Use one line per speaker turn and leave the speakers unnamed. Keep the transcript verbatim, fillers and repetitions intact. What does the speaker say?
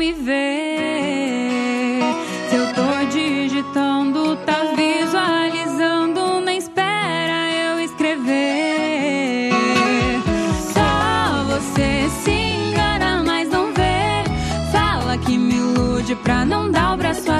viver. Se eu tô digitando, tá visualizando, nem espera eu escrever. Só você se engana, mas não vê. Fala que me ilude pra não dar o braço a